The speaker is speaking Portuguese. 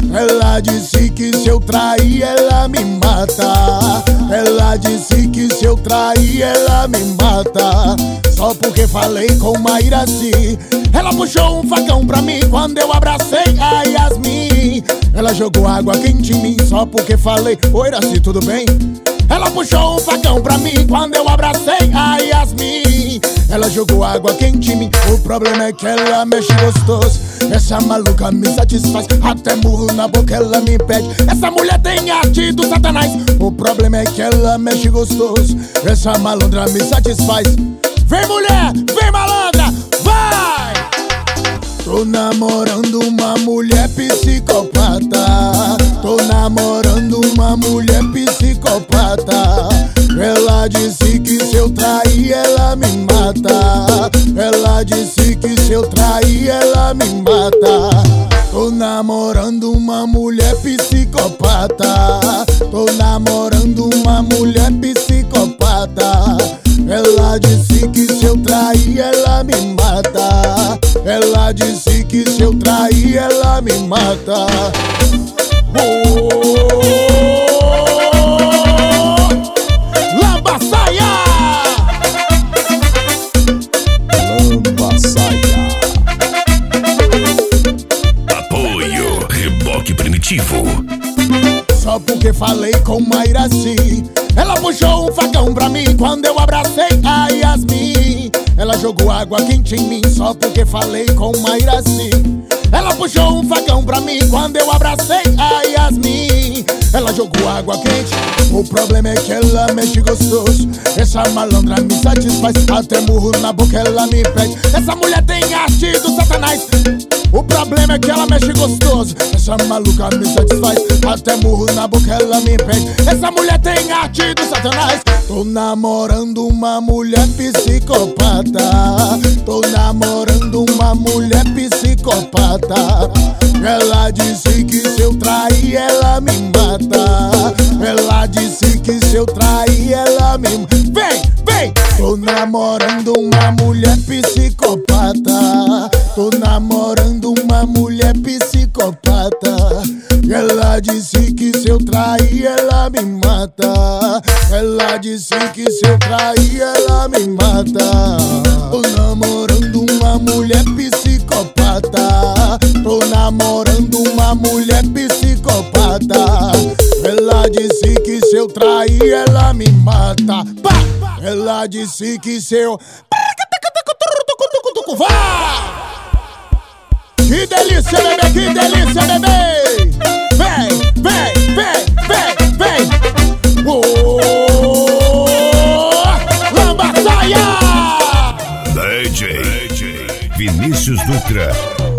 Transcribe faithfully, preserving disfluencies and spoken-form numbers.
Ela disse que se eu trair ela me mata. Ela disse que se eu trair ela me mata. Só porque falei com Mairaci. Ela puxou um facão pra mim quando eu abracei a Yasmin. Ela jogou água quente em mim só porque falei: oi, Iraci, tudo bem? Ela puxou um facão pra mim quando eu abracei a Yasmin. Ela jogou água quente em mim. O problema é que ela mexe gostoso. Essa maluca me satisfaz. Até murro na boca ela me pede. Essa mulher tem arte do satanás. O problema é que ela mexe gostoso. Essa malandra me satisfaz. Vem mulher, vem malandra, vai! Tô namorando uma mulher psicopata. Tô namorando uma mulher psicopata. Ela disse que se eu trair ela me mata. Ela disse que se eu trair ela me mata. Tô namorando uma mulher psicopata. Tô namorando uma mulher psicopata. Ela disse que se eu trair ela me mata. Ela disse que se eu trair ela me mata. Oh, Lamba Saia! Lamba Saia. Apoio Reboque Primitivo. Só porque falei com Mairaci. Ela puxou um facão pra mim quando eu abracei a Yasmin. Ela jogou água quente em mim só porque falei com Mairaci. Ela puxou um facão pra mim quando eu abracei a Yasmin. Ela jogou água quente. O problema é que ela mexe gostoso. Essa malandra me satisfaz. Até murro na boca ela me pede. Essa mulher tem arte do satanás. O problema é que ela mexe gostoso. Essa maluca me satisfaz. Até murro na boca ela me pede. Essa mulher tem arte do satanás. Tô namorando uma mulher psicopata. Tô namorando uma mulher psicopata. Ela disse que se eu trair ela me mata. Ela disse que se eu trair ela me mata. Vem, vem! Tô namorando uma mulher psicopata. Tô namorando uma mulher psicopata. Ela disse que se eu trair ela me mata. Ela disse que se eu trair ela me mata. Tô namorando uma mulher psicopata. Tô namorando uma mulher psicopata. Ela disse que se eu trair ela me mata. Pá! Ela disse que se eu... Vai! Que delícia, bebê, que delícia, bebê! Vem, vem, vem, vem, vem! Oh, Lamba Saia! D J Vinícius Dutra.